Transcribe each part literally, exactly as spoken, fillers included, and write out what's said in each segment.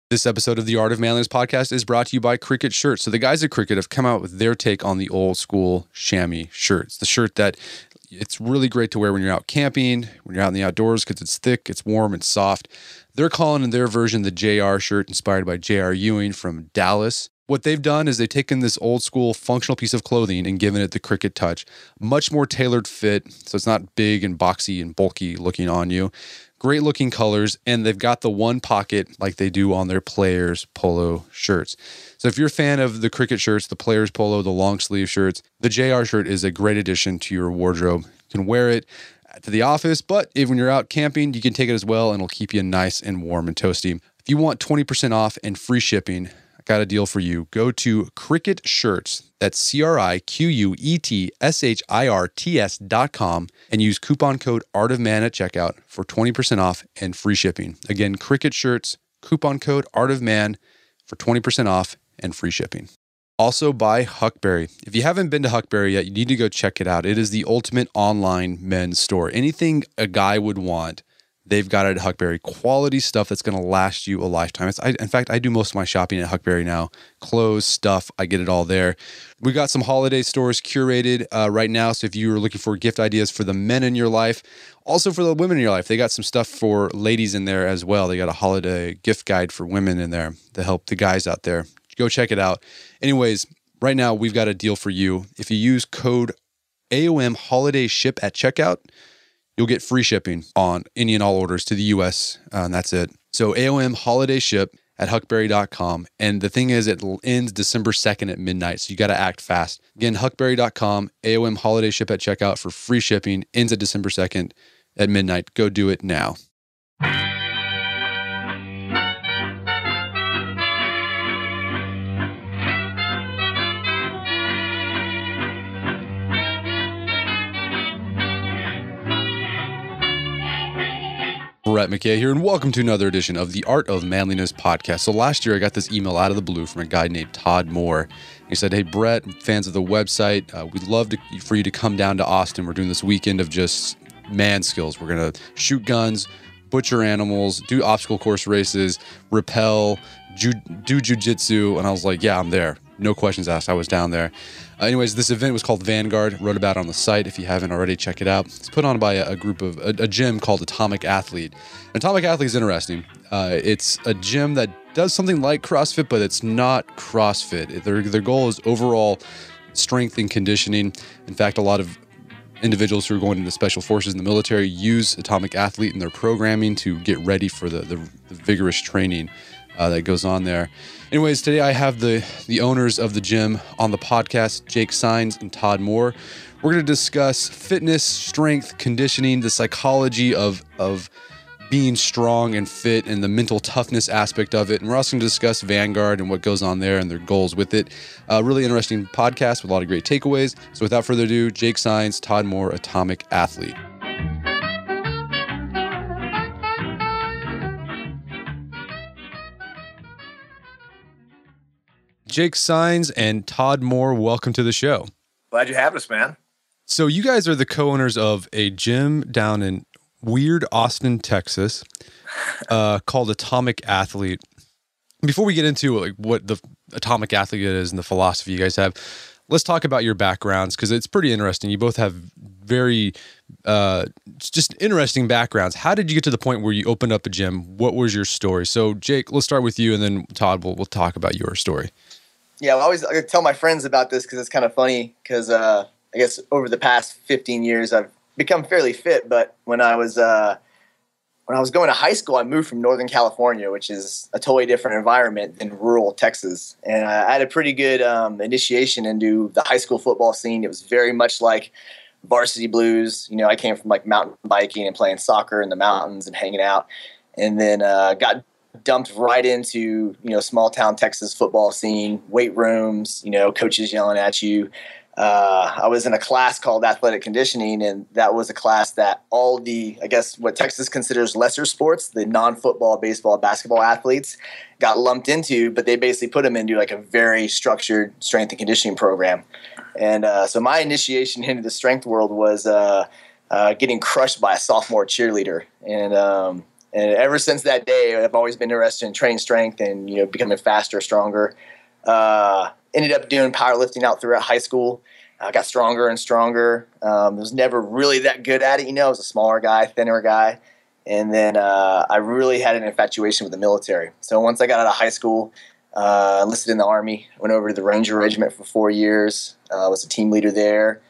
This episode of the Art of Manliness podcast is brought to you by Cricket Shirts. So the guys at Cricket have come out with their take on the old school chamois shirts. The shirt that it's really great to wear when you're out camping, when you're out in the outdoors, because it's thick, it's warm, it's soft. They're calling in their version the J R shirt, inspired by J R Ewing from Dallas. What they've done is they've taken this old school functional piece of clothing and given it the Cricket touch. Much more tailored fit, so it's not big and boxy and bulky looking on you. Great looking colors, and they've got the one pocket like they do on their Players Polo shirts. So if you're a fan of the Cricket shirts, the Players Polo, the long sleeve shirts, the J R shirt is a great addition to your wardrobe. You can wear it to the office, but if when you're out camping, you can take it as well, and it'll keep you nice and warm and toasty. If you want twenty percent off and free shipping, I got a deal for you. Go to Cricket Shirts, that's C R I Q U E T S H I R T S dot com, and use coupon code Art of Man at checkout for twenty percent off and free shipping. Again, Cricket Shirts, coupon code Art of Man for twenty percent off and free shipping. Also by Huckberry. If you haven't been to Huckberry yet, you need to go check it out. It is the ultimate online men's store. Anything a guy would want, they've got it at Huckberry. Quality stuff that's going to last you a lifetime. It's, I, in fact, I do most of my shopping at Huckberry now. Clothes, stuff, I get it all there. We got some holiday stores curated uh, right now. So if you are looking for gift ideas for the men in your life, also for the women in your life, they got some stuff for ladies in there as well. They got a holiday gift guide for women in there to help the guys out there. Go check it out. Anyways, right now we've got a deal for you. If you use code A O M Holiday Ship at checkout, you'll get free shipping on any and all orders to the U S, uh, and that's it. So A O M Holiday Ship at huckberry dot com. And the thing is, it ends December second at midnight, so you got to act fast. Again, huckberry dot com, A O M Holiday Ship at checkout for free shipping, ends at December second at midnight. Go do it now. Brett McKay here, and welcome to another edition of the Art of Manliness podcast. So last year, I got this email out of the blue from a guy named Todd Moore. He said, "Hey, Brett, fans of the website, uh, we'd love to, for you to come down to Austin. We're doing this weekend of just man skills. We're going to shoot guns, butcher animals, do obstacle course races, rappel, ju- do jujitsu." And I was like, yeah, I'm there. No questions asked. I was down there. Uh, anyways, this event was called Vanguard. Wrote about it on the site. If you haven't already, check it out. It's put on by a, a group of a, a gym called Atomic Athlete. Atomic Athlete is interesting. Uh, it's a gym that does something like CrossFit, but it's not CrossFit. Their their goal is overall strength and conditioning. In fact, a lot of individuals who are going into special forces in the military use Atomic Athlete in their programming to get ready for the, the, the vigorous training uh, that goes on there. Anyways, today I have the, the owners of the gym on the podcast, Jake Sines and Todd Moore. We're going to discuss fitness, strength, conditioning, the psychology of, of being strong and fit, and the mental toughness aspect of it. And we're also going to discuss Vanguard and what goes on there and their goals with it. A really interesting podcast with a lot of great takeaways. So without further ado, Jake Sines, Todd Moore, Atomic Athlete. Jake Sines and Todd Moore, welcome to the show. Glad you have us, man. So you guys are the co-owners of a gym down in weird Austin, Texas, uh, called Atomic Athlete. Before we get into like what the Atomic Athlete is and the philosophy you guys have, let's talk about your backgrounds, because it's pretty interesting. You both have very uh, just interesting backgrounds. How did you get to the point where you opened up a gym? What was your story? So Jake, let's start with you, and then Todd, we'll, we'll talk about your story. Yeah, I always I tell my friends about this because it's kind of funny because uh, I guess over the past fifteen years I've become fairly fit. But when I was uh, when I was going to high school, I moved from Northern California, which is a totally different environment than rural Texas. And I had a pretty good um, initiation into the high school football scene. It was very much like Varsity Blues. You know, I came from like mountain biking and playing soccer in the mountains and hanging out, and then uh, got dumped right into, you know, small town Texas football scene, weight rooms, you know, coaches yelling at you. Uh, I was in a class called athletic conditioning, and that was a class that all the, I guess, what Texas considers lesser sports, the non-football, baseball, basketball athletes got lumped into, but they basically put them into like a very structured strength and conditioning program. And uh, so my initiation into the strength world was uh, uh, getting crushed by a sophomore cheerleader. And um, And ever since that day, I've always been interested in training strength and, you know, becoming faster, stronger. Uh, ended up doing powerlifting out throughout high school. I got stronger and stronger. Um, was never really that good at it. You know, I was a smaller guy, thinner guy. And then uh, I really had an infatuation with the military. So once I got out of high school, uh, enlisted in the Army, went over to the Ranger Regiment for four years. I uh, was a team leader there.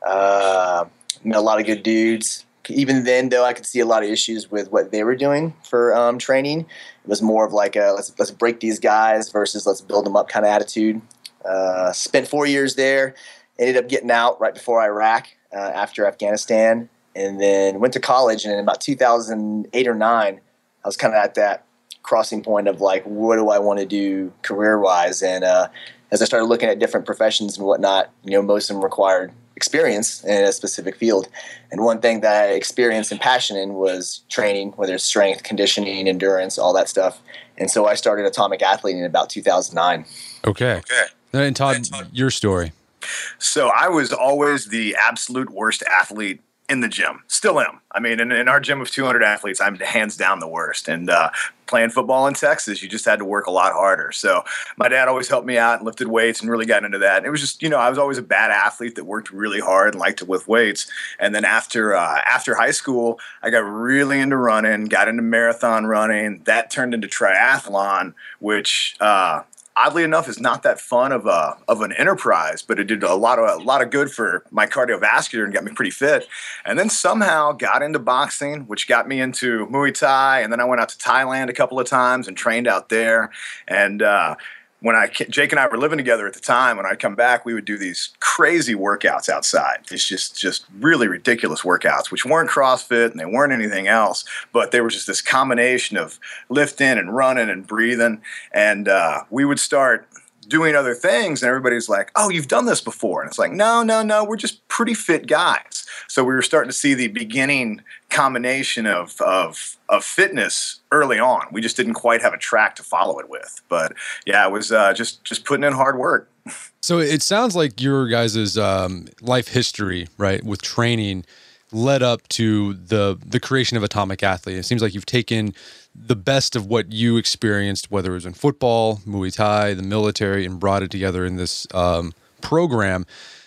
Uh, met a lot of good dudes. Even then, though, I could see a lot of issues with what they were doing for um, training. It was more of like a let's let's break these guys versus let's build them up kind of attitude. Uh, spent four years there. Ended up getting out right before Iraq, uh, after Afghanistan, and then went to college. And in about two thousand eight or nine, I was kind of at that crossing point of like, what do I want to do career-wise? And uh, as I started looking at different professions and whatnot, you know, most of them required experience in a specific field. And one thing that I experienced and passion in was training, whether it's strength, conditioning, endurance, all that stuff. And so I started Atomic Athlete in about two thousand nine. Okay. Okay. And Todd, your story. So I was always the absolute worst athlete in the gym. Still am. I mean, in, in our gym of two hundred athletes, I'm hands down the worst. And uh, playing football in Texas, you just had to work a lot harder. So my dad always helped me out and lifted weights and really got into that. And it was just, you know, I was always a bad athlete that worked really hard and liked to lift weights. And then after uh, after high school, I got really into running, got into marathon running. That turned into triathlon, which uh, oddly enough is not that fun of a of an enterprise, but it did a lot of a lot of good for my cardiovascular and got me pretty fit. And then somehow got into boxing, which got me into Muay Thai. And then I went out to Thailand a couple of times and trained out there. And uh, when I Jake and I were living together at the time, when I'd come back, we would do these crazy workouts outside. It's just just really ridiculous workouts, which weren't CrossFit and they weren't anything else, but they were just this combination of lifting and running and breathing. And uh, we would start doing other things, and everybody's like, oh, you've done this before. And it's like, no, no, no, we're just pretty fit guys. So we were starting to see the beginning combination of, of, of fitness early on. We just didn't quite have a track to follow it with. But yeah, it was uh, just, just putting in hard work. So it sounds like your guys' um, life history, right, with training led up to the the creation of Atomic Athlete. It seems like you've taken the best of what you experienced, whether it was in football, Muay Thai, the military, and brought it together in this um, program.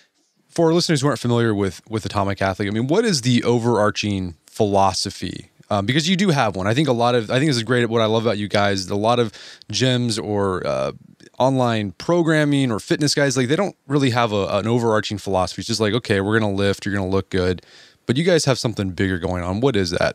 For our listeners who aren't familiar with, with Atomic Athlete, I mean, what is the overarching philosophy? Um, because you do have one. I think a lot of, I think this is great. What I love about you guys, a lot of gyms or uh, online programming or fitness guys, like they don't really have a, an overarching philosophy. It's just like, okay, we're going to lift, you're going to look good. But you guys have something bigger going on. What is that?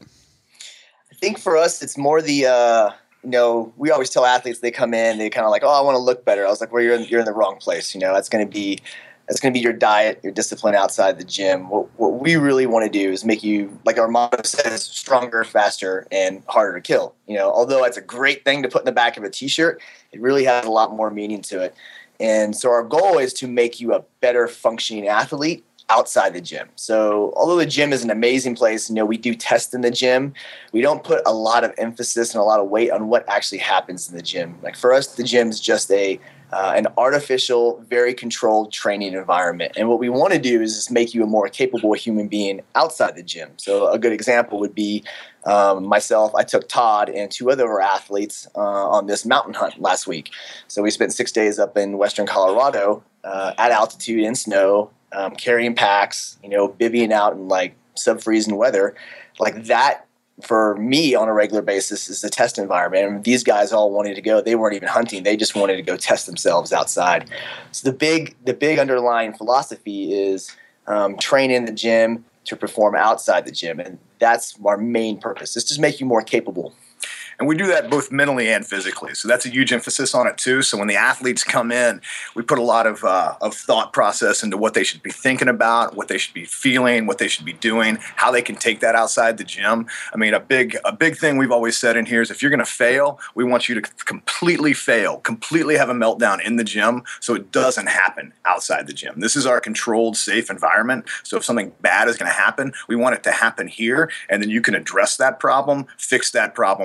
I think for us, it's more the, uh, you know, we always tell athletes, they come in, they kind of like, oh, I want to look better. I was like, well, you're in, you're in the wrong place. You know, that's going to be, that's going to be your diet, your discipline outside the gym. What, what we really want to do is make you, like our motto says, stronger, faster, and harder to kill. You know, although it's a great thing to put in the back of a t-shirt, it really has a lot more meaning to it. And so our goal is to make you a better functioning athlete outside the gym. So although the gym is an amazing place, you know, we do test in the gym, we don't put a lot of emphasis and a lot of weight on what actually happens in the gym. Like for us, the gym is just a uh, an artificial, very controlled training environment. And what we want to do is just make you a more capable human being outside the gym. So a good example would be um, myself. I took Todd and two other of our athletes uh, on this mountain hunt last week. So we spent six days up in western Colorado uh, at altitude in snow, Um, carrying packs, you know, bivvying out in like sub-freezing weather. Like that, for me on a regular basis, is the test environment. And these guys all wanted to go. They weren't even hunting. They just wanted to go test themselves outside. So the big, the big underlying philosophy is um, train in the gym to perform outside the gym. And that's our main purpose. It's just make you more capable. And we do that both mentally and physically. So that's a huge emphasis on it too. So when the athletes come in, we put a lot of uh, of thought process into what they should be thinking about, what they should be feeling, what they should be doing, how they can take that outside the gym. I mean, a big a big thing we've always said in here is if you're going to fail, we want you to completely fail, completely have a meltdown in the gym so it doesn't happen outside the gym. This is our controlled, safe environment. So if something bad is going to happen, we want it to happen here, and then you can address that problem, fix that problem for any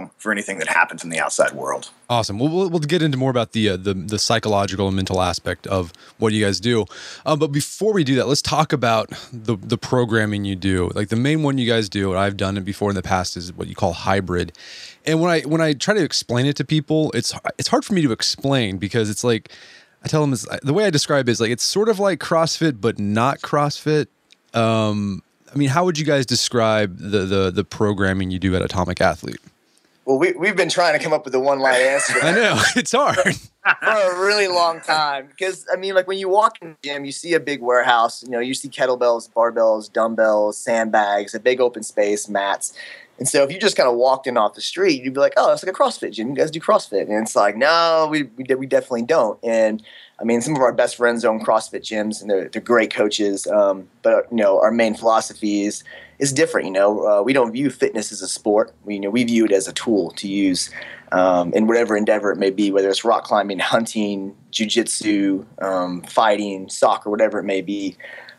anything that happens in the outside world. Awesome. We'll, we'll, we'll get into more about the, uh, the the psychological and mental aspect of what you guys do. Um, but before we do that, let's talk about the the programming you do. Like the main one you guys do, and I've done it before in the past, is what you call hybrid. And when I when I try to explain it to people, it's it's hard for me to explain because it's like I tell them it's, the way I describe it is like it's sort of like CrossFit, but not CrossFit. Um, I mean, how would you guys describe the the the programming you do at Atomic Athlete? Well, we, we've been trying to come up with a one-line answer. I know. It's hard. For a really long time. Because, I mean, like when you walk in the gym, you see a big warehouse. You know, you see kettlebells, barbells, dumbbells, sandbags, a big open space, mats. And so if you just kind of walked in off the street, you'd be like, oh, it's like a CrossFit gym. You guys do CrossFit. And it's like, no, we we, we definitely don't. And, I mean, some of our best friends own CrossFit gyms, and they're, they're great coaches. Um, but, you know, our main philosophy is is different. You know, uh, we don't view fitness as a sport. We, you know, we view it as a tool to use um, in whatever endeavor it may be, whether it's rock climbing, hunting, jiu-jitsu, um, fighting, soccer, whatever it may be.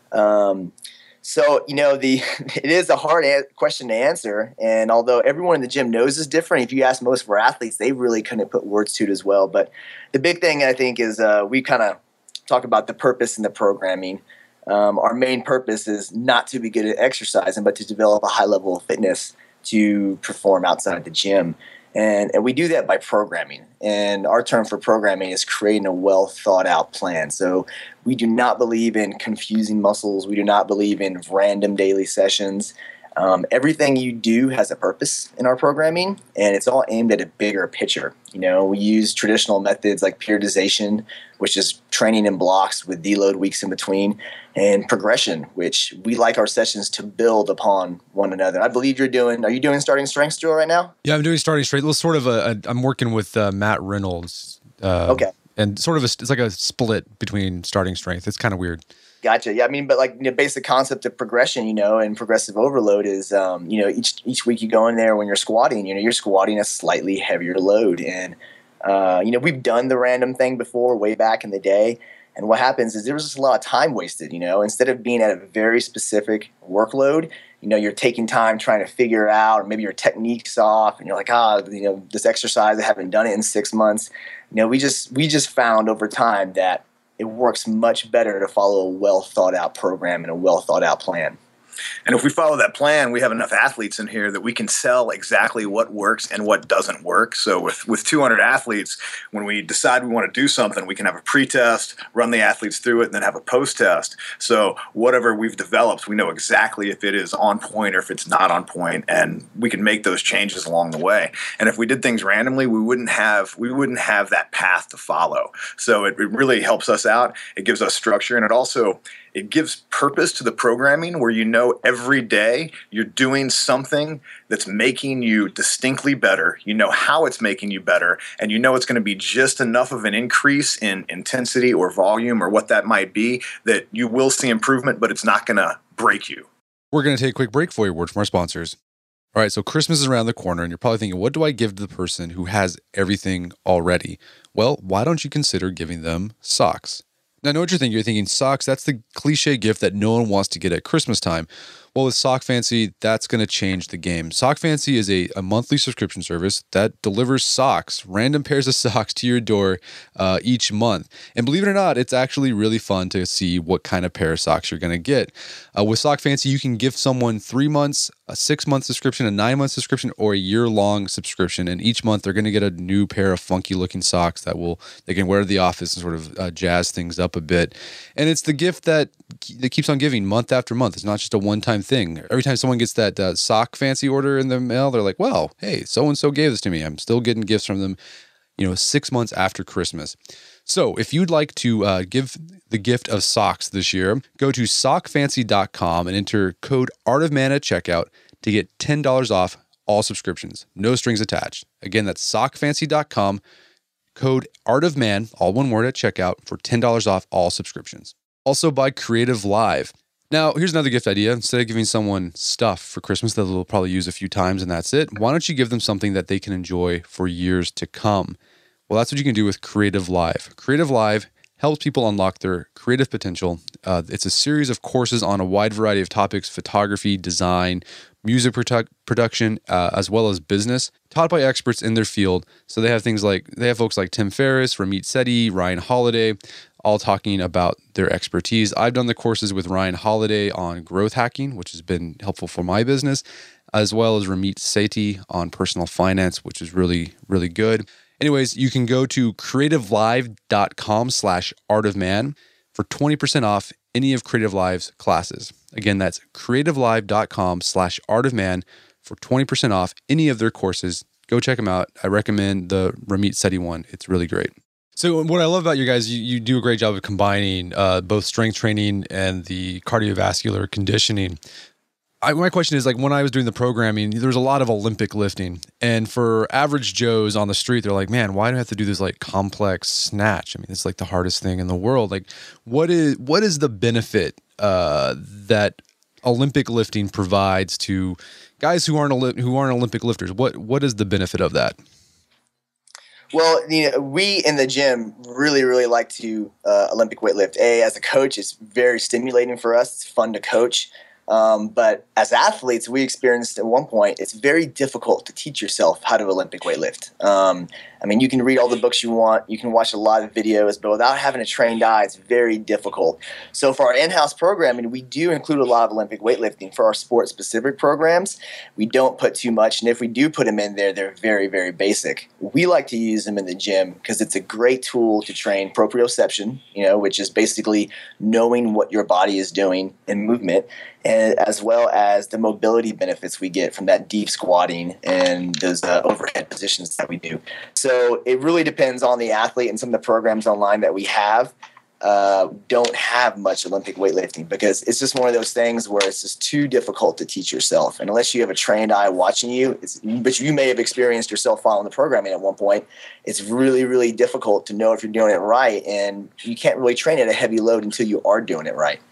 Um, so, you know, the it is a hard a- question to answer. And although everyone in the gym knows is different, if you ask most of our athletes, they really couldn't put words to it as well. But the big thing, I think, is uh, we kind of talk about the purpose and the programming. Um, our main purpose is not to be good at exercising, but to develop a high level of fitness to perform outside the gym. And, and we do that by programming. And our term for programming is creating a well thought out plan. So we do not believe in confusing muscles. We do not believe in random daily sessions. Um, everything you do has a purpose in our programming, and it's all aimed at a bigger picture. You know, we use traditional methods like periodization, which is training in blocks with deload weeks in between, and progression, which we like our sessions to build upon one another. I believe you're doing, are you doing starting strength drill right now? Yeah, I'm doing starting strength. Well, sort of a, a I'm working with uh, Matt Reynolds. Uh, okay. And sort of a, it's like a split between starting strength. It's kind of weird. Gotcha. Yeah, I mean, but like the basic concept of progression, you know, and progressive overload is, um, you know, each each week you go in there when you're squatting, you know, you're squatting a slightly heavier load. And, uh, you know, we've done the random thing before way back in the day. And what happens is there was just a lot of time wasted, you know, instead of being at a very specific workload, you know, you're taking time trying to figure out, or maybe your technique's off and you're like, ah, you know, this exercise, I haven't done it in six months. You know, we just, we just found over time that it works much better to follow a well thought out program and a well thought out plan. And if we follow that plan, we have enough athletes in here that we can sell exactly what works and what doesn't work. So with, with two hundred athletes, when we decide we want to do something, we can have a pre-test, run the athletes through it, and then have a post-test. So whatever we've developed, we know exactly if it is on point or if it's not on point, and we can make those changes along the way. And if we did things randomly, we wouldn't have we wouldn't have that path to follow. So it, it really helps us out. It gives us structure, and it also it gives purpose to the programming where you know every day you're doing something that's making you distinctly better. You know how it's making you better, and you know it's going to be just enough of an increase in intensity or volume or what that might be that you will see improvement, but it's not going to break you. We're going to take a quick break for a word from our sponsors. All right, so Christmas is around the corner, and you're probably thinking, what do I give to the person who has everything already? Well, why don't you consider giving them socks? Now, I know what you're thinking. You're thinking socks, that's the cliche gift that no one wants to get at Christmas time. Well, with Sock Fancy, that's going to change the game. Sock Fancy is a, a monthly subscription service that delivers socks, random pairs of socks to your door uh, each month. And believe it or not, it's actually really fun to see what kind of pair of socks you're going to get. Uh, with Sock Fancy, you can give someone three months, a six-month subscription, a nine-month subscription, or a year-long subscription. And each month, they're going to get a new pair of funky-looking socks that will they can wear to the office and sort of uh, jazz things up a bit. And it's the gift that that keeps on giving month after month. It's not just a one-time thing. Every time someone gets that uh, Sock Fancy order in the mail, they're like, well, hey, so-and-so gave this to me. I'm still getting gifts from them, you know, six months after Christmas. So if you'd like to uh, give the gift of socks this year, go to sock fancy dot com and enter code ARTOFMAN at checkout to get ten dollars off all subscriptions. No strings attached. Again, that's sock fancy dot com, code ARTOFMAN, all one word at checkout for ten dollars off all subscriptions. Also by Creative Live. Now, here's another gift idea. Instead of giving someone stuff for Christmas that they'll probably use a few times and that's it, why don't you give them something that they can enjoy for years to come? Well, that's what you can do with Creative Live. Creative Live helps people unlock their creative potential. Uh, it's a series of courses on a wide variety of topics: photography, design, music produ- production, uh, as well as business, taught by experts in their field. So they have things like, they have folks like Tim Ferriss, Ramit Sethi, Ryan Holiday, all talking about their expertise. I've done the courses with Ryan Holiday on growth hacking, which has been helpful for my business, as well as Ramit Sethi on personal finance, which is really, really good. Anyways, you can go to creativelive.com slash art of man for twenty percent off any of Creative Live's classes. Again, that's creativelive.com slash art of man for twenty percent off any of their courses. Go check them out. I recommend the Ramit Sethi one. It's really great. So what I love about you guys, you, you do a great job of combining uh, both strength training and the cardiovascular conditioning. I, my question is, like, when I was doing the programming, there was a lot of Olympic lifting. And for average Joes on the street, they're like, man, why do I have to do this like complex snatch? I mean, it's like the hardest thing in the world. Like, what is what is the benefit uh, that Olympic lifting provides to guys who aren't who aren't Olympic lifters? What what is the benefit of that? Well, you know, we in the gym really, really like to uh, Olympic weightlift. A, as a coach, it's very stimulating for us. It's fun to coach. Um, but as athletes, we experienced at one point, it's very difficult to teach yourself how to Olympic weightlift. Um, I mean, you can read all the books you want, you can watch a lot of videos, but without having a trained eye, it's very difficult. So for our in-house programming, we do include a lot of Olympic weightlifting. For our sport-specific programs, we don't put too much, and if we do put them in there, they're very, very basic. We like to use them in the gym because it's a great tool to train proprioception, you know, which is basically knowing what your body is doing in movement, and as well as the mobility benefits we get from that deep squatting and those uh, overhead positions that we do. So it really depends on the athlete, and some of the programs online that we have uh, don't have much Olympic weightlifting because it's just one of those things where it's just too difficult to teach yourself. And unless you have a trained eye watching you, it's, but you may have experienced yourself following the programming at one point, it's really, really difficult to know if you're doing it right, and you can't really train at a heavy load until you are doing it right.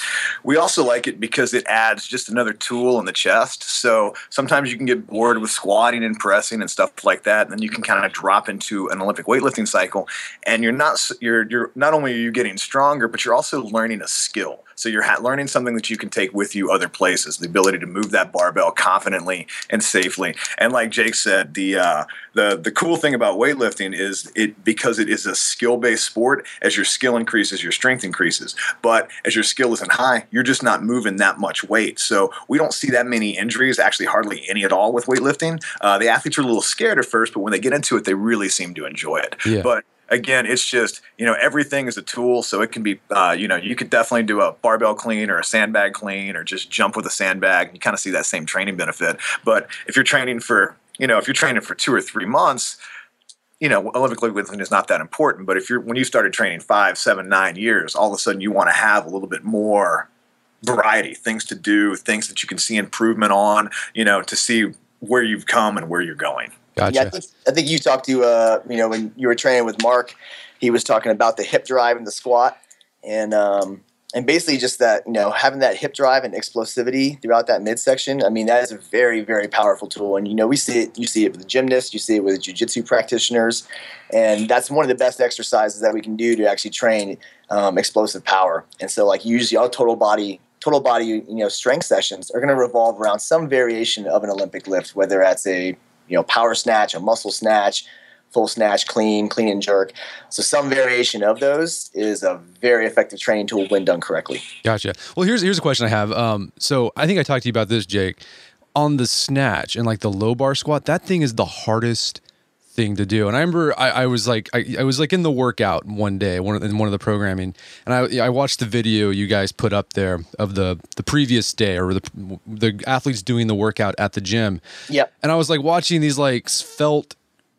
We also like it because it adds just another tool in the chest. So sometimes you can get bored with squatting and pressing and stuff like that, and then you can kind of drop into an Olympic weightlifting cycle, and you're not you're you're not only are you getting stronger, but you're also learning a skill. So you're ha- learning something that you can take with you other places, the ability to move that barbell confidently and safely. And like Jake said, the uh, the the cool thing about weightlifting is it because it is a skill-based sport. As your skill increases, your strength increases. But as your skill isn't high, you're just not moving that much weight. So we don't see that many injuries, actually hardly any at all with weightlifting. Uh, the athletes are a little scared at first, but when they get into it, they really seem to enjoy it. Yeah. But again, it's just, you know, everything is a tool. So it can be, uh, you know, you could definitely do a barbell clean or a sandbag clean or just jump with a sandbag. You kind of see that same training benefit. But if you're training for, you know, if you're training for two or three months, you know, Olympic weightlifting is not that important. But if you're, when you started training five, seven, nine years, all of a sudden you want to have a little bit more variety, things to do, things that you can see improvement on, you know, to see where you've come and where you're going. Gotcha. Yeah, I think, I think you talked to, uh, you know, when you were training with Mark, he was talking about the hip drive and the squat, and um, and basically just that, you know, having that hip drive and explosivity throughout that midsection. I mean, that is a very, very powerful tool, and you know, we see it. You see it with the gymnasts, you see it with jiu-jitsu practitioners, and that's one of the best exercises that we can do to actually train um, explosive power. And so, like, usually our total body. Total body, you know, strength sessions are going to revolve around some variation of an Olympic lift, whether that's a, you know, power snatch, a muscle snatch, full snatch, clean, clean and jerk. So some variation of those is a very effective training tool when done correctly. Gotcha. Well, here's here's a question I have. Um, so I think I talked to you about this, Jake, on the snatch and like the low bar squat. That thing is the hardest thing to do. And I remember I, I was like, I, I was like in the workout one day, one of, in one of the programming, and I, I watched the video you guys put up there of the the previous day or the the athletes doing the workout at the gym. Yep. And I was like watching these like felt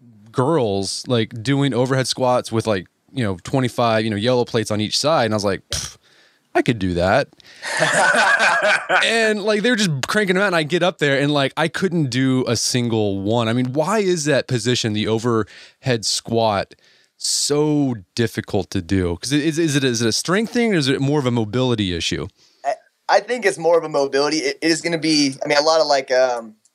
girls like doing overhead squats with like, you know, twenty-five, you know, yellow plates on each side. And I was like, I could do that. And like, they were just cranking them out, and I get up there and like, I couldn't do a single one. I mean, why is that position, the overhead squat, so difficult to do? Because is, is it is it a strength thing, or is it more of a mobility issue? I, I think it's more of a mobility. It is going to be, I mean, a lot of like, um,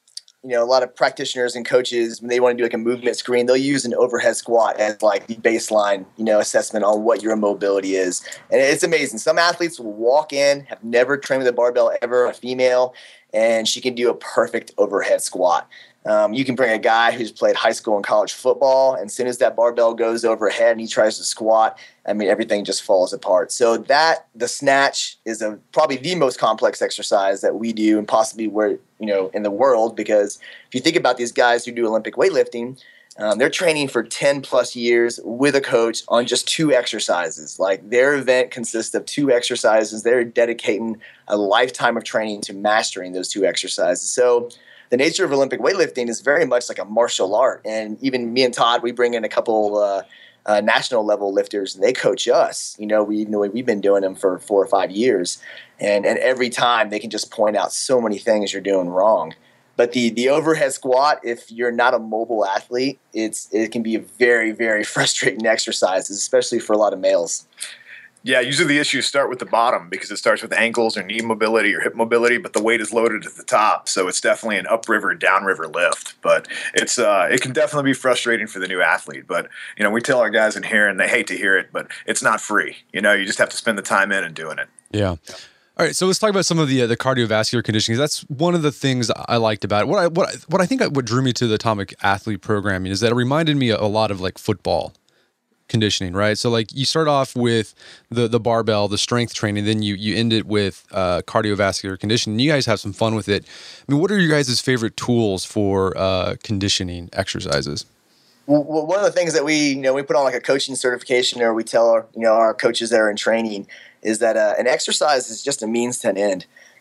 you know, a lot of practitioners and coaches, when they want to do like a movement screen, they'll use an overhead squat as like the baseline, you know, assessment on what your mobility is. And it's amazing. Some athletes will walk in, have never trained with a barbell ever, a female, and she can do a perfect overhead squat. Um, you can bring a guy who's played high school and college football, and as soon as that barbell goes overhead and he tries to squat, I mean, everything just falls apart. So that, the snatch is a, probably the most complex exercise that we do and possibly where, you know, in the world, because if you think about these guys who do Olympic weightlifting, um, they're training for ten plus years with a coach on just two exercises. Like their event consists of two exercises. They're dedicating a lifetime of training to mastering those two exercises. So the nature of Olympic weightlifting is very much like a martial art. And even me and Todd, we bring in a couple uh, uh, national level lifters, and they coach us. You know, we you know we've been doing them for four or five years, and and every time they can just point out so many things you're doing wrong. But the the overhead squat, if you're not a mobile athlete, it's it can be a very very frustrating exercise, especially for a lot of males. Yeah, usually the issues start with the bottom because it starts with ankles or knee mobility or hip mobility, but the weight is loaded at the top. So it's definitely an upriver, downriver lift. But it's uh, it can definitely be frustrating for the new athlete. But, you know, we tell our guys in here, and they hate to hear it, but it's not free. You know, you just have to spend the time in and doing it. Yeah. All right, so let's talk about some of the uh, the cardiovascular conditioning. That's one of the things I liked about it. What I what I, what I think what drew me to the Atomic Athlete programming is that it reminded me a lot of like football conditioning, right? So like you start off with the the barbell, the strength training, then you you end it with uh, cardiovascular conditioning. You guys have some fun with it. I mean, what are your guys' favorite tools for uh, conditioning exercises? Well, one of the things that we you know we put on like a coaching certification, or we tell our you know our coaches that are in training, is that uh, an exercise is just a means to an end.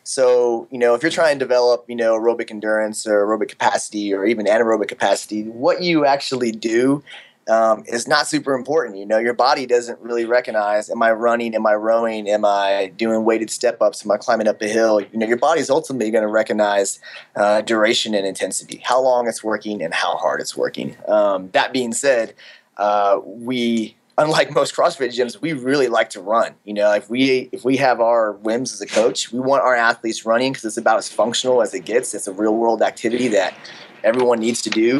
So, you know, if you're trying to develop, you know, aerobic endurance or aerobic capacity or even anaerobic capacity, what you actually do Um, is not super important. You know, your body doesn't really recognize, am I running, am I rowing, am I doing weighted step-ups, am I climbing up a hill? You know, your body's ultimately going to recognize uh, duration and intensity, how long it's working and how hard it's working. Um, that being said, uh, we, unlike most CrossFit gyms, we really like to run. You know, if we if we have our whims as a coach, we want our athletes running because it's about as functional as it gets. It's a real-world activity that everyone needs to do.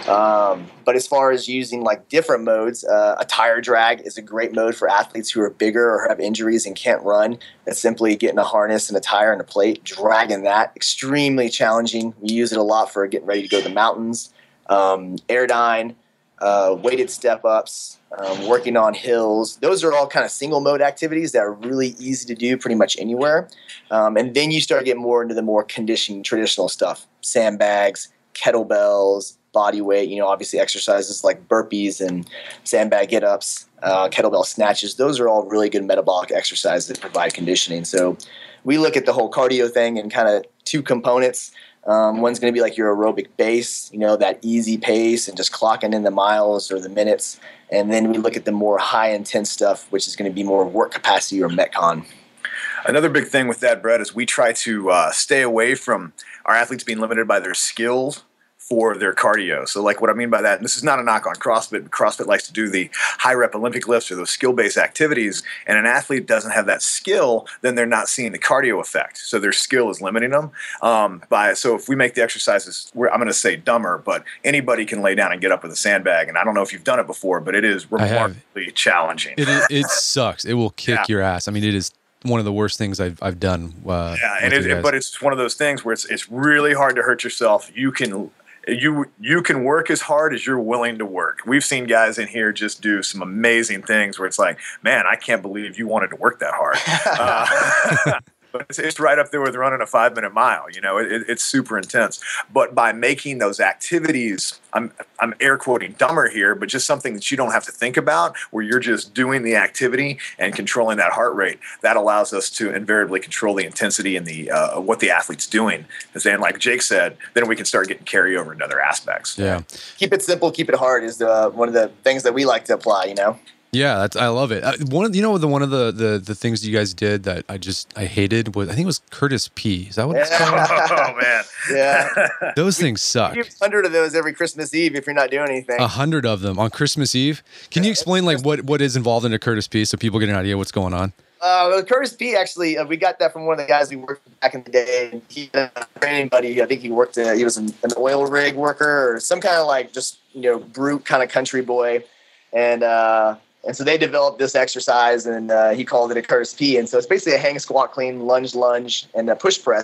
Um, but as far as using like different modes, uh, a tire drag is a great mode for athletes who are bigger or have injuries and can't run. That's simply getting a harness and a tire and a plate, dragging that. Extremely challenging. We use it a lot for getting ready to go to the mountains. Um, Airdyne, uh, weighted step-ups, um, working on hills. Those are all kind of single mode activities that are really easy to do pretty much anywhere. Um, and then you start getting more into the more conditioning, traditional stuff, sandbags, kettlebells, body weight, you know, obviously exercises like burpees and sandbag get-ups, uh, kettlebell snatches. Those are all really good metabolic exercises that provide conditioning. So we look at the whole cardio thing in kind of two components. Um, one's going to be like your aerobic base, you know, that easy pace and just clocking in the miles or the minutes. And then we look at the more high-intense stuff, which is going to be more work capacity or Metcon. Another big thing with that, Brett, is we try to uh, stay away from our athletes being limited by their skills for their cardio. So like what I mean by that, and this is not a knock on CrossFit, but CrossFit likes to do the high rep Olympic lifts or those skill-based activities, and an athlete doesn't have that skill, then they're not seeing the cardio effect. So their skill is limiting them. Um, by So if we make the exercises, we're, I'm going to say dumber, but anybody can lay down and get up with a sandbag. And I don't know if you've done it before, but it is remarkably challenging. It, is, it sucks. It will kick yeah. your ass. I mean, it is one of the worst things I've I've done. Uh, yeah, and it, it, but it's one of those things where it's it's really hard to hurt yourself. You can you you can work as hard as you're willing to work. We've seen guys in here just do some amazing things where it's like, man, I can't believe you wanted to work that hard. uh, But it's, it's right up there with running a five-minute mile. You know, it, it's super intense. But by making those activities, I'm I'm air quoting dumber here, but just something that you don't have to think about, where you're just doing the activity and controlling that heart rate, that allows us to invariably control the intensity and the uh, what the athlete's doing. Because then, like Jake said, then we can start getting carryover into other aspects. Yeah. Keep it simple, keep it hard is the, one of the things that we like to apply, you know? Yeah, that's, I love it. Uh, one of you know the one of the, the the things you guys did that I just I hated was I think it was Curtis P. Is that what it's called? Oh man, yeah. Those things suck. You give a hundred of those every Christmas Eve if you're not doing anything. A hundred of them on Christmas Eve. Can you explain like what what is involved in a Curtis P so people get an idea what's going on? Uh, well, Curtis P. actually, uh, we got that from one of the guys we worked with back in the day. And he had a training buddy. I think he worked. Uh, he was an, an oil rig worker or some kind of like just you know brute kind of country boy, and uh, and so they developed this exercise, and uh, he called it a Curtis P. And so it's basically a hang, squat, clean, lunge, lunge, and a push press.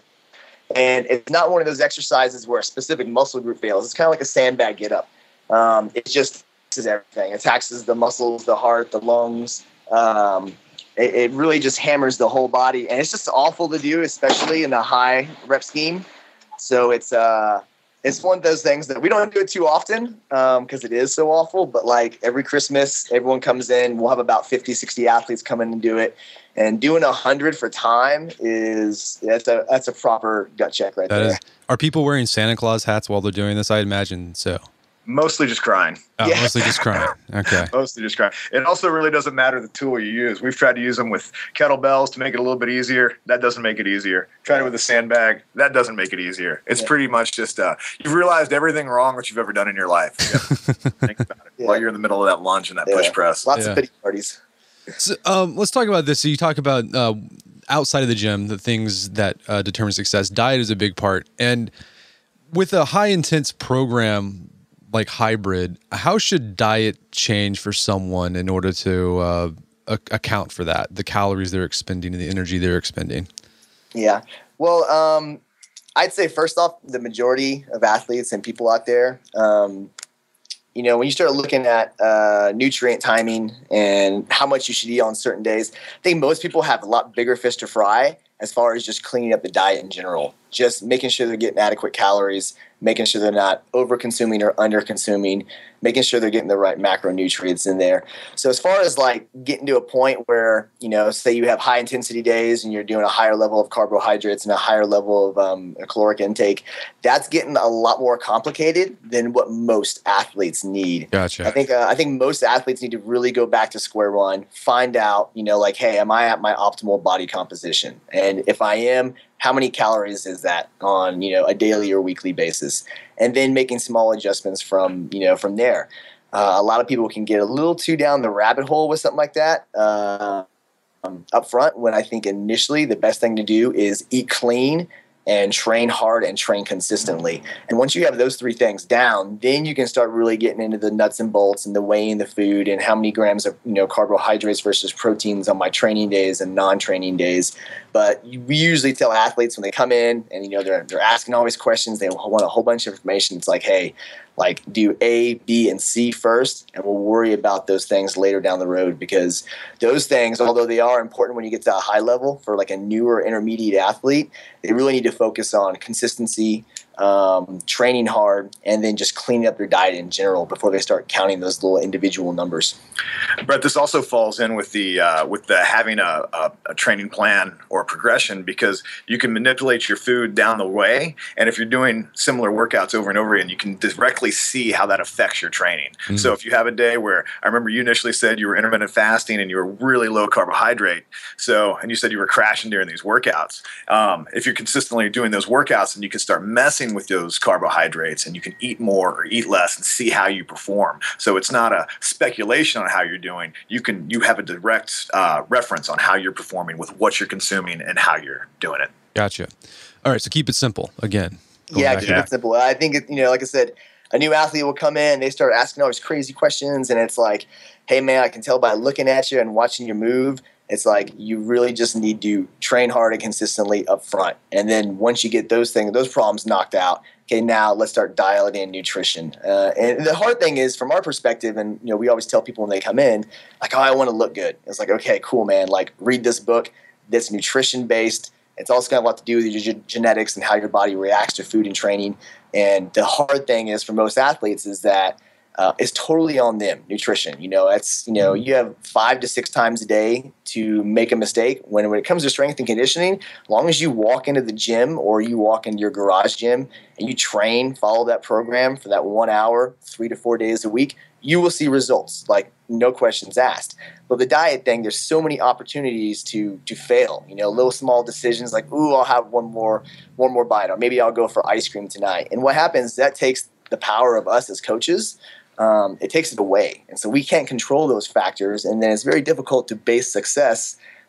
And it's not one of those exercises where a specific muscle group fails. It's kind of like a sandbag get up. Um, it just taxes everything. It taxes the muscles, the heart, the lungs. Um, It, it really just hammers the whole body, and it's just awful to do, especially in a high rep scheme. So it's uh, it's one of those things that we don't do it too often because um, it is so awful. But like every Christmas, everyone comes in. We'll have about fifty, sixty athletes come in and do it. And doing a hundred for time is that's a that's a proper gut check right that there. Is, are people wearing Santa Claus hats while they're doing this? I imagine so. Mostly just crying. Oh, Yeah. Mostly just crying. Okay. Mostly just crying. It also really doesn't matter the tool you use. We've tried to use them with kettlebells to make it a little bit easier. That doesn't make it easier. Tried it with a sandbag. That doesn't make it easier. It's Yeah. pretty much just uh, you've realized everything wrong that you've ever done in your life. Yeah. Think about it Yeah. while you're in the middle of that lunge and that Yeah. push press. Lots Yeah. of pity parties. So, um, let's talk about this. So you talk about uh, outside of the gym, the things that uh, determine success. Diet is a big part. And with a high intense program like hybrid, how should diet change for someone in order to uh, a- account for that, the calories they're expending and the energy they're expending? Yeah. Well, um, I'd say first off, the majority of athletes and people out there, um, you know, when you start looking at uh, nutrient timing and how much you should eat on certain days, I think most people have a lot bigger fish to fry as far as just cleaning up the diet in general, just making sure they're getting adequate calories, making sure they're not over-consuming or under-consuming, making sure they're getting the right macronutrients in there. So as far as like getting to a point where, you know, say you have high intensity days and you're doing a higher level of carbohydrates and a higher level of um, caloric intake, that's getting a lot more complicated than what most athletes need. Gotcha. I think uh, I think most athletes need to really go back to square one, find out, you know, like, hey, am I at my optimal body composition? And if I am, how many calories is that on, you know, a daily or weekly basis? And then making small adjustments from, you know, from there. Uh, a lot of people can get a little too down the rabbit hole with something like that uh, um, up front, when I think initially the best thing to do is eat clean and train hard and train consistently. And once you have those three things down, then you can start really getting into the nuts and bolts and the weighing the food and how many grams of, you know, carbohydrates versus proteins on my training days and non-training days. But we usually tell athletes when they come in and, you know, they're they're asking all these questions, they want a whole bunch of information. It's like, hey, like do A, B, and C first, and we'll worry about those things later down the road, because those things, although they are important when you get to a high level for like a newer intermediate athlete, they really need to focus on consistency, um, training hard, and then just cleaning up their diet in general before they start counting those little individual numbers. Brett, this also falls in with the uh, with the having a, a, a training plan or progression, because you can manipulate your food down the way, and if you're doing similar workouts over and over again, you can directly see how that affects your training. Mm-hmm. So if you have a day where, I remember you initially said you were intermittent fasting and you were really low carbohydrate, so and you said you were crashing during these workouts. Um, if you're consistently doing those workouts, and you can start messing with those carbohydrates, and you can eat more or eat less and see how you perform. So it's not a speculation on how you're doing. You can you have a direct uh, reference on how you're performing with what you're consuming and how you're doing it. Gotcha. All right, so keep it simple again. Yeah, keep it simple. I think, it, you know, like I said, a new athlete will come in, they start asking all these crazy questions, and it's like, hey, man, I can tell by looking at you and watching your move, it's like you really just need to train hard and consistently up front. And then once you get those things, those problems knocked out, okay, now let's start dialing in nutrition. Uh, and the hard thing is, from our perspective, and you know, we always tell people when they come in, like, oh, I want to look good. It's like, okay, cool, man. Like, read this book that's nutrition based. It's also got a lot to do with your ge- genetics and how your body reacts to food and training. And the hard thing is for most athletes is that uh, it's totally on them, nutrition. You know, it's, you know, you have five to six times a day to make a mistake. When, when it comes to strength and conditioning, as long as you walk into the gym or you walk into your garage gym and you train, follow that program for that one hour, three to four days a week, you will see results, like no questions asked. But the diet thing, there's so many opportunities to to fail. You know, little small decisions like, ooh, I'll have one more one more bite, or maybe I'll go for ice cream tonight. And what happens, that takes the power of us as coaches. Um, it takes it away. And so we can't control those factors. And then it's very difficult to base success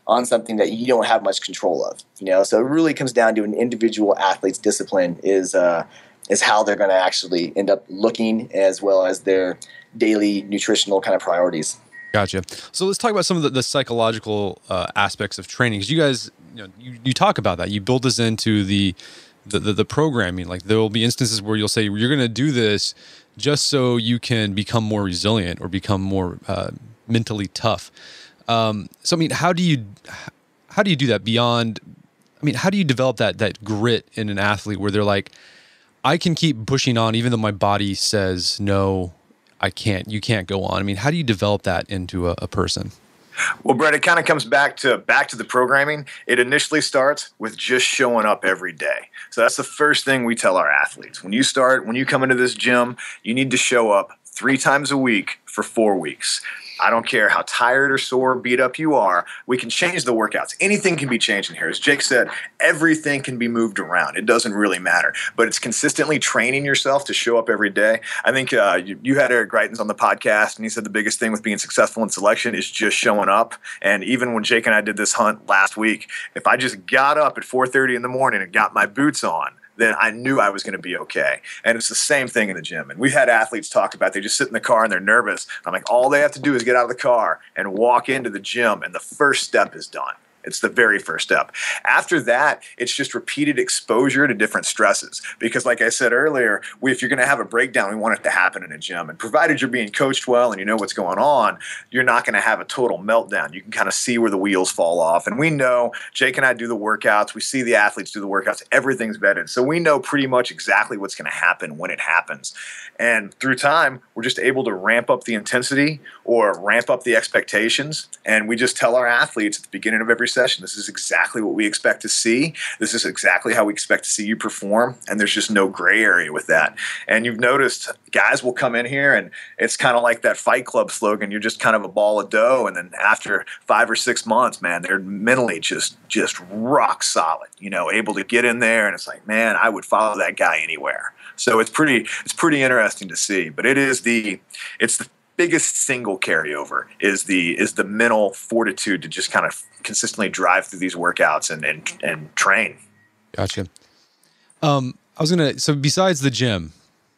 on something that you don't have much control of, you know? So it really comes down to an individual athlete's discipline is, uh, is how they're going to actually end up looking, as well as their daily nutritional kind of priorities. Gotcha. So let's talk about some of the, the psychological uh, aspects of training. Because you guys, you know, you, you talk about that. You build this into the, the the the programming. Like there will be instances where you'll say you're going to do this just so you can become more resilient or become more uh, mentally tough. Um, so I mean, how do you how do you do that beyond? I mean, how do you develop that that grit in an athlete where they're like, I can keep pushing on even though my body says no, I can't. You can't go on. I mean, how do you develop that into a, a person? Well, Brett, it kind of comes back to back to the programming. It initially starts with just showing up every day. So that's the first thing we tell our athletes. When you start, when you come into this gym, you need to show up three times a week for four weeks. I don't care how tired or sore, beat up you are. We can change the workouts. Anything can be changed in here. As Jake said, everything can be moved around. It doesn't really matter. But it's consistently training yourself to show up every day. I think uh, you, you had Eric Greitens on the podcast, and he said the biggest thing with being successful in selection is just showing up. And even when Jake and I did this hunt last week, if I just got up at four thirty in the morning and got my boots on, then I knew I was going to be okay. And it's the same thing in the gym. And we've had athletes talk about they just sit in the car and they're nervous. I'm like, all they have to do is get out of the car and walk into the gym, and the first step is done. It's the very first step. After that, it's just repeated exposure to different stresses. Because like I said earlier, we, if you're going to have a breakdown, we want it to happen in a gym. And provided you're being coached well and you know what's going on, you're not going to have a total meltdown. You can kind of see where the wheels fall off. And we know, Jake and I do the workouts. We see the athletes do the workouts. Everything's vetted. So we know pretty much exactly what's going to happen when it happens. And through time, we're just able to ramp up the intensity or ramp up the expectations. And we just tell our athletes at the beginning of every session, this is exactly what we expect to see. This is exactly how we expect to see you perform. And there's just no gray area with that. And you've noticed guys will come in here and it's kind of like that Fight Club slogan. You're just kind of a ball of dough. And then after five or six months, man, they're mentally just, just rock solid, you know, able to get in there. And it's like, man, I would follow that guy anywhere. So it's pretty, it's pretty interesting to see, but it is the, it's the biggest single carryover is the, is the mental fortitude to just kind of consistently drive through these workouts and, and, and train. Gotcha. Um, I was going to, so besides the gym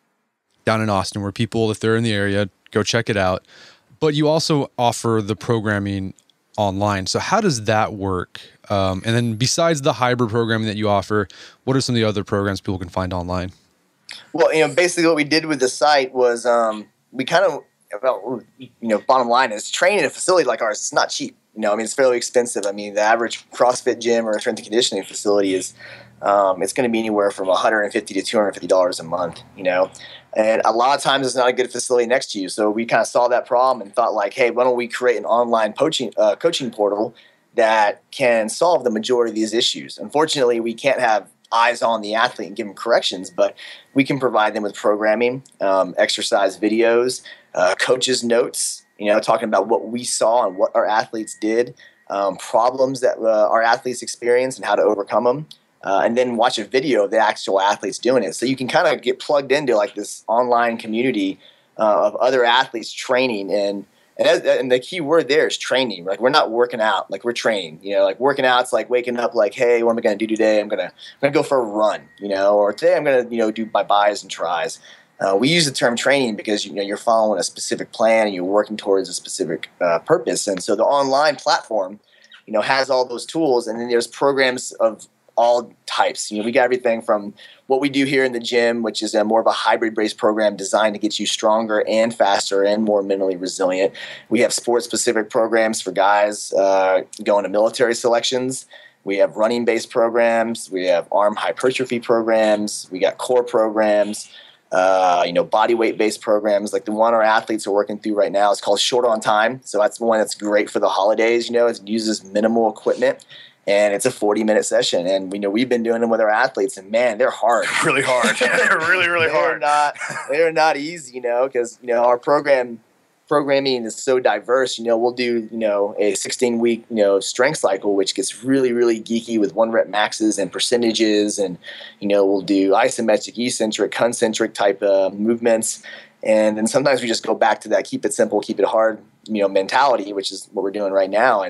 down in Austin where people, if they're in the area, go check it out, but you also offer the programming online. So how does that work? Um, and then besides the hybrid programming that you offer, what are some of the other programs people can find online? Well, you know, basically what we did with the site was um, we kind of, well, you know, bottom line is training in a facility like ours, it's not cheap. You know, I mean, it's fairly expensive. I mean, the average CrossFit gym or strength and conditioning facility is, um, it's going to be anywhere from one hundred fifty dollars to two hundred fifty dollars a month, you know. And a lot of times it's not a good facility next to you. So we kind of saw that problem and thought like, hey, why don't we create an online coaching, uh, coaching portal that can solve the majority of these issues. Unfortunately, we can't have eyes on the athlete and give them corrections, but we can provide them with programming, um, exercise videos, uh, coaches' notes, you know, talking about what we saw and what our athletes did, um, problems that uh, our athletes experienced and how to overcome them, uh, and then watch a video of the actual athletes doing it. So you can kind of get plugged into like this online community uh, of other athletes training. And And, as, and the key word there is training. Like we're not working out, like we're training. You know, like working out, it's like waking up, like, hey, what am I going to do today? I'm gonna, I'm gonna go for a run. You know, or today I'm gonna, you know, do my buys and tries. Uh, we use the term training because you know you're following a specific plan and you're working towards a specific uh, purpose. And so the online platform, you know, has all those tools. And then there's programs of all types. You know, we got everything from what we do here in the gym, which is a more of a hybrid-based program designed to get you stronger and faster and more mentally resilient. We have sport-specific programs for guys uh, going to military selections. We have running-based programs. We have arm hypertrophy programs. We got core programs. Uh, you know, body weight-based programs. Like the one our athletes are working through right now is called Short on Time. So that's one that's great for the holidays. You know, it uses minimal equipment. And it's a forty-minute session. And we know we've been doing them with our athletes. And, man, they're hard. Really hard. They're really, really they're hard. Not, they're not easy, you know, because, you know, our program programming is so diverse. You know, we'll do, you know, a sixteen-week, you know, strength cycle, which gets really, really geeky with one-rep maxes and percentages. And, you know, we'll do isometric, eccentric, concentric type of movements. And then sometimes we just go back to that keep it simple, keep it hard, you know, mentality, which is what we're doing right now. And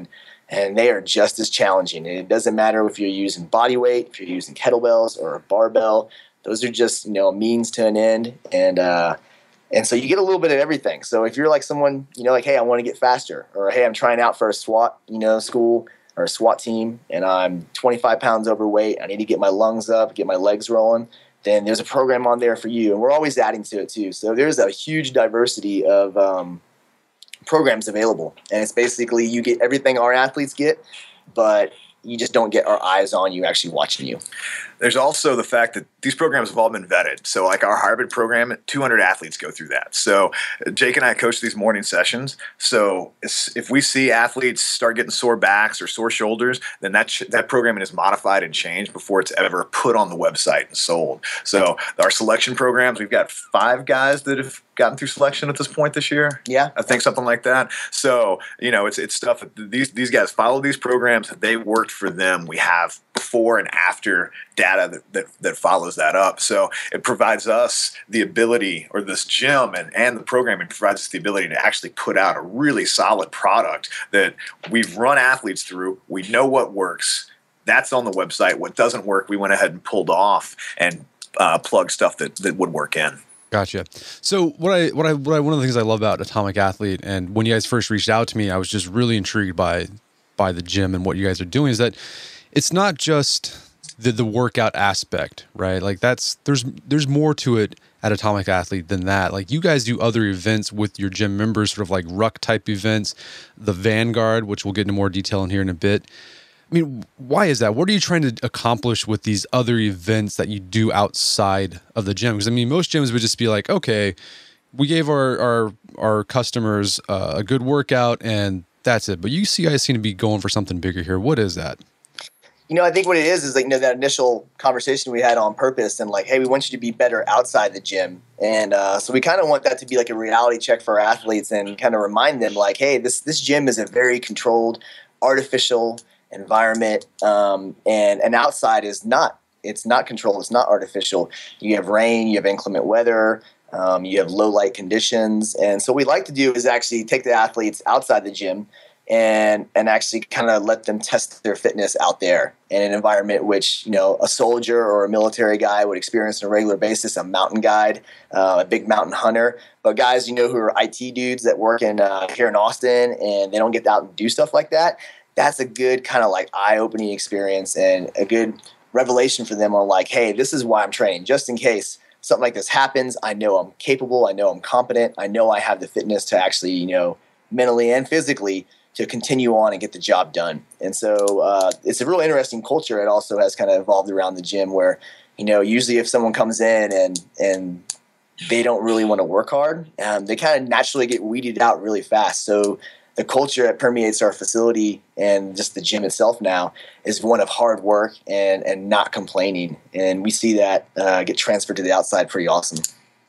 and they are just as challenging. And it doesn't matter if you're using body weight, if you're using kettlebells or a barbell. Those are just, you know, a means to an end. And, uh, and so you get a little bit of everything. So if you're like someone, you know, like, hey, I want to get faster, or hey, I'm trying out for a SWAT, you know, school or a SWAT team, and I'm twenty-five pounds overweight, I need to get my lungs up, get my legs rolling, then there's a program on there for you. And we're always adding to it too. So there's a huge diversity of um, programs available. And it's basically you get everything our athletes get, but you just don't get our eyes on you actually watching you. There's also the fact that these programs have all been vetted. So like our hybrid program, two hundred athletes go through that. So Jake and I coach these morning sessions. So if we see athletes start getting sore backs or sore shoulders, then that ch- that programming is modified and changed before it's ever put on the website and sold. So our selection programs, we've got five guys that have gotten through selection at this point this year. Yeah. I think something like that. So, you know, it's it's stuff that these these guys follow these programs. They worked for them. We have before and after data that, that, that follows that up. So it provides us the ability, or this gym and, and the programming provides us the ability to actually put out a really solid product that we've run athletes through. We know what works. That's on the website. What doesn't work, we went ahead and pulled off and uh, plugged stuff that, that would work in. Gotcha. So what I, what I, what I, one of the things I love about Atomic Athlete, and when you guys first reached out to me, I was just really intrigued by, by the gym and what you guys are doing, is that it's not just the, the workout aspect, right? Like that's, there's, there's more to it at Atomic Athlete than that. Like you guys do other events with your gym members, sort of like ruck type events, the Vanguard, which we'll get into more detail in here in a bit. I mean, why is that? What are you trying to accomplish with these other events that you do outside of the gym? Because I mean, most gyms would just be like, okay, we gave our our, our customers uh, a good workout and that's it. But you see guys seem to be going for something bigger here. What is that? You know, I think what it is is like, you know, that initial conversation we had on purpose and like, hey, we want you to be better outside the gym. And uh, so we kind of want that to be like a reality check for our athletes and kind of remind them like, hey, this this gym is a very controlled, artificial environment, um, and and outside is not. It's not controlled. It's not artificial. You have rain. You have inclement weather. Um, you have low light conditions. And so what we like to do is actually take the athletes outside the gym and and actually kind of let them test their fitness out there in an environment which, you know, a soldier or a military guy would experience on a regular basis, a mountain guide, uh, a big mountain hunter. But guys, you know, who are I T dudes that work in uh, here in Austin and they don't get out and do stuff like that, that's a good kind of like eye-opening experience and a good revelation for them on like, hey, this is why I'm training. Just in case something like this happens, I know I'm capable. I know I'm competent. I know I have the fitness to actually, you know, mentally and physically to continue on and get the job done. And so uh, it's a real interesting culture. It also has kind of evolved around the gym where, you know, usually if someone comes in and and they don't really want to work hard, um, they kind of naturally get weeded out really fast. So the culture that permeates our facility and just the gym itself now is one of hard work and, and not complaining. And we see that uh, get transferred to the outside pretty awesome.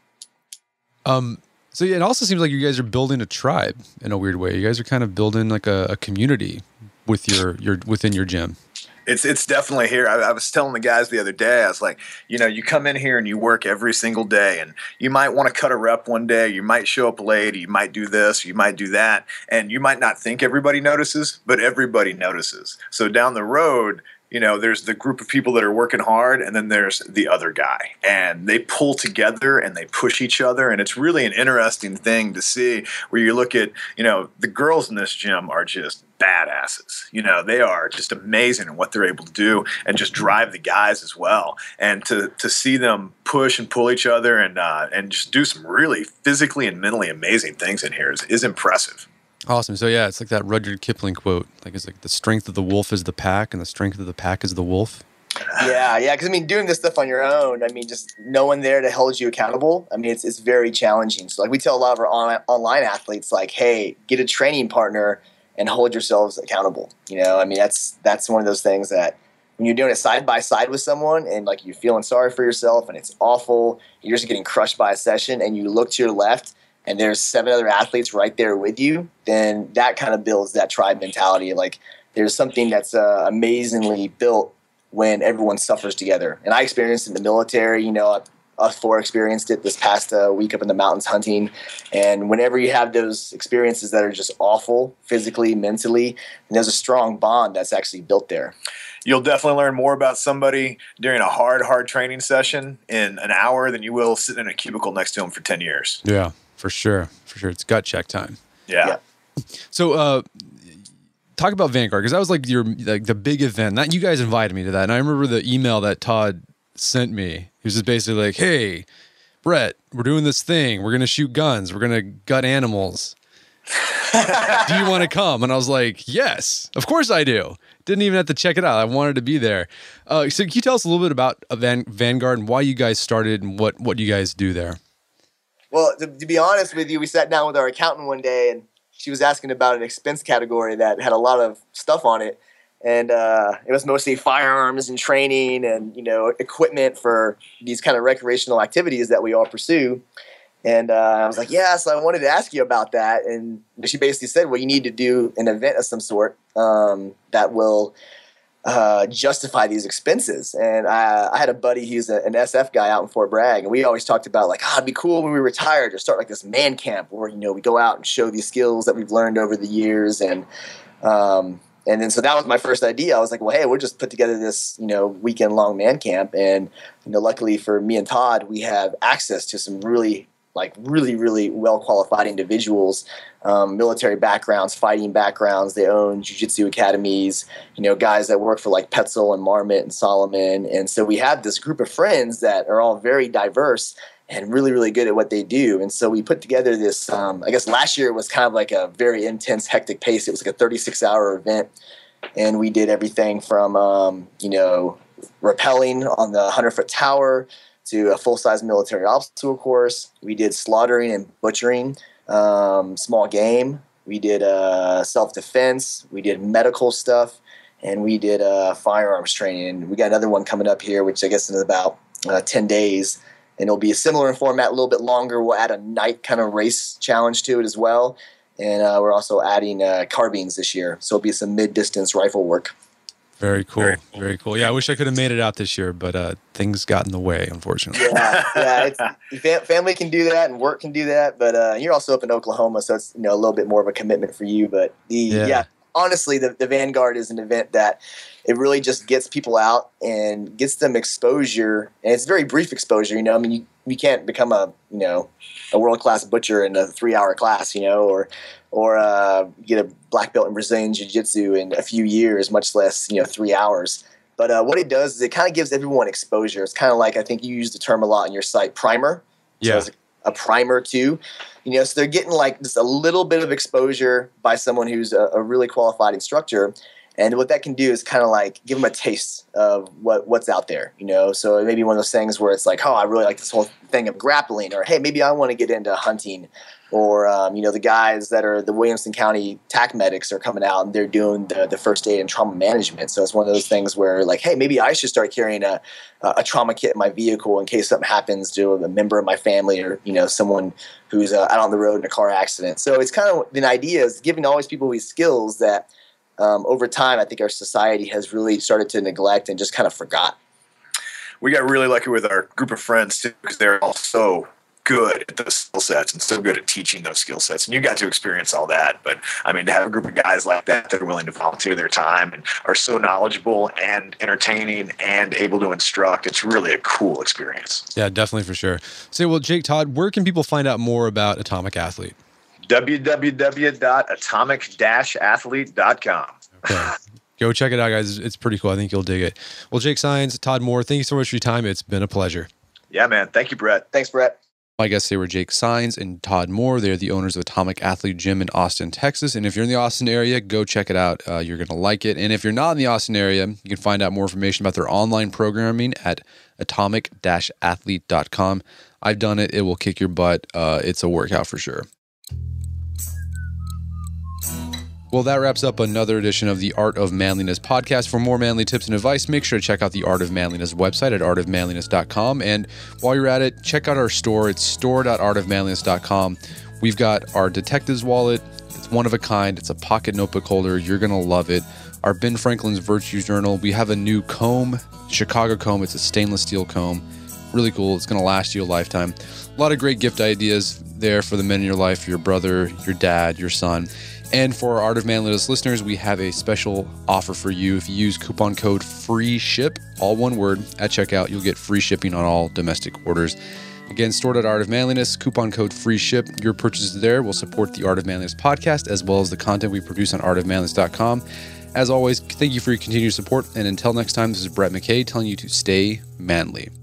Um, so yeah, it also seems like you guys are building a tribe in a weird way. You guys are kind of building like a, a community with your, your, within your gym. It's it's definitely here. I, I was telling the guys the other day, I was like, you know, you come in here and you work every single day, and you might want to cut a rep one day. You might show up late. You might do this. You might do that. And you might not think everybody notices, but everybody notices. So down the road, you know, there's the group of people that are working hard, and then there's the other guy. And they pull together and they push each other. And it's really an interesting thing to see where you look at, you know, the girls in this gym are just badasses. You know, they are just amazing in what they're able to do and just drive the guys as well. And to to see them push and pull each other and uh, and just do some really physically and mentally amazing things in here is, is impressive. Awesome. So yeah, it's like that Rudyard Kipling quote. Like it's like the strength of the wolf is the pack, and the strength of the pack is the wolf. Yeah, yeah. Because I mean, doing this stuff on your own, I mean, just no one there to hold you accountable. I mean, it's it's very challenging. So like we tell a lot of our on, online athletes, like, hey, get a training partner and hold yourselves accountable. You know, I mean, that's that's one of those things that when you're doing it side by side with someone and like you're feeling sorry for yourself and it's awful, you're just getting crushed by a session, and you look to your left and there's seven other athletes right there with you, then that kind of builds that tribe mentality. Like there's something that's uh, amazingly built when everyone suffers together. And I experienced in the military, you know, us four experienced it this past uh, week up in the mountains hunting. And whenever you have those experiences that are just awful, physically, mentally, and there's a strong bond that's actually built there. You'll definitely learn more about somebody during a hard, hard training session in an hour than you will sitting in a cubicle next to them for ten years. Yeah, for sure. For sure. It's gut check time. Yeah. Yeah. So, uh, talk about Vanguard, because that was like your like the big event. That you guys invited me to that, and I remember the email that Todd sent me. He was just basically like, "Hey, Brett, we're doing this thing. We're gonna shoot guns. We're gonna gut animals. Do you want to come?" And I was like, "Yes, of course I do." Didn't even have to check it out. I wanted to be there. Uh, so, can you tell us a little bit about Van- Vanguard and why you guys started and what what you guys do there? Well, to, to be honest with you, we sat down with our accountant one day, and she was asking about an expense category that had a lot of stuff on it. And uh, it was mostly firearms and training and, you know, equipment for these kind of recreational activities that we all pursue. And uh, I was like, yeah, so I wanted to ask you about that. And she basically said, well, you need to do an event of some sort um, that will uh, justify these expenses. And I, I had a buddy, he's a, an S F guy out in Fort Bragg, and we always talked about like, oh, it'd be cool when we retired to start like this man camp where, you know, we go out and show these skills that we've learned over the years. And um, and then so that was my first idea. I was like, well, hey, we'll just put together this, you know, weekend long man camp. And, you know, luckily for me and Todd, we have access to some really like really, really well-qualified individuals, um, military backgrounds, fighting backgrounds. They own jiu-jitsu academies, you know, guys that work for like Petzl and Marmot and Solomon. And so we have this group of friends that are all very diverse and really, really good at what they do. And so we put together this, um, I guess last year it was kind of like a very intense, hectic pace. It was like a thirty-six hour event. And we did everything from, um, you know, rappelling on the hundred-foot tower to a full-size military obstacle course. We did slaughtering and butchering, um, small game. We did uh, self-defense. We did medical stuff, and we did uh, firearms training. We got another one coming up here, which I guess in about uh, ten days, and it'll be a similar in format, a little bit longer. We'll add a night kind of race challenge to it as well, and uh, we're also adding uh, carbines this year, so it'll be some mid-distance rifle work. Very cool. Very cool. Very cool. Yeah, I wish I could have made it out this year, but uh, things got in the way, unfortunately. Yeah, yeah. It's, family can do that and work can do that, but uh, you're also up in Oklahoma, so it's, you know, a little bit more of a commitment for you. But the yeah, yeah honestly, the, the Vanguard is an event that it really just gets people out and gets them exposure, and it's very brief exposure. You know, I mean, you, you can't become a you know a world class butcher in a three hour class, you know, or or uh, get a black belt in Brazilian Jiu-Jitsu in a few years, much less, you know, three hours. But uh, what it does is it kind of gives everyone exposure. It's kind of like, I think you use the term a lot on your site, primer. Yeah. So it's a primer too. You know, so they're getting like just a little bit of exposure by someone who's a, a really qualified instructor. And what that can do is kind of like give them a taste of what, what's out there, you know. So it may be one of those things where it's like, oh, I really like this whole thing of grappling, or hey, maybe I want to get into hunting. Or, um, you know, the guys that are the Williamson County T A C medics are coming out and they're doing the, the first aid and trauma management. So it's one of those things where like, hey, maybe I should start carrying a, a trauma kit in my vehicle in case something happens to a member of my family or, you know, someone who's uh, out on the road in a car accident. So it's kind of the idea is giving all these people these skills that um, over time, I think our society has really started to neglect and just kind of forgot. We got really lucky with our group of friends too, because they're all so good at those skill sets and so good at teaching those skill sets. And you got to experience all that. But I mean, to have a group of guys like that that are willing to volunteer their time and are so knowledgeable and entertaining and able to instruct, it's really a cool experience. Yeah, definitely for sure. So, well, Jake, Todd, where can people find out more about Atomic Athlete? w w w dot atomic dash athlete dot com. Okay. Go check it out, guys. It's pretty cool. I think you'll dig it. Well, Jake Sines, Todd Moore, thank you so much for your time. It's been a pleasure. Yeah, man. Thank you, Brett. Thanks, Brett. My guests today were Jake Sines and Todd Moore. They're the owners of Atomic Athlete Gym in Austin, Texas. And if you're in the Austin area, go check it out. Uh, you're going to like it. And if you're not in the Austin area, you can find out more information about their online programming at atomic dash athlete dot com. I've done it. It will kick your butt. Uh, it's a workout for sure. Well, that wraps up another edition of the Art of Manliness podcast. For more manly tips and advice, make sure to check out the Art of Manliness website at art of manliness dot com. And while you're at it, check out our store. It's store dot art of manliness dot com. We've got our detective's wallet. It's one of a kind. It's a pocket notebook holder. You're going to love it. Our Ben Franklin's Virtue Journal. We have a new comb, Chicago comb. It's a stainless steel comb. Really cool. It's going to last you a lifetime. A lot of great gift ideas there for the men in your life, your brother, your dad, your son. And for our Art of Manliness listeners, we have a special offer for you. If you use coupon code FREESHIP, all one word, at checkout, you'll get free shipping on all domestic orders. Again, stored at Art of Manliness, coupon code FREESHIP. Your purchases there will support the Art of Manliness podcast, as well as the content we produce on art of manliness dot com. As always, thank you for your continued support. And until next time, this is Brett McKay telling you to stay manly.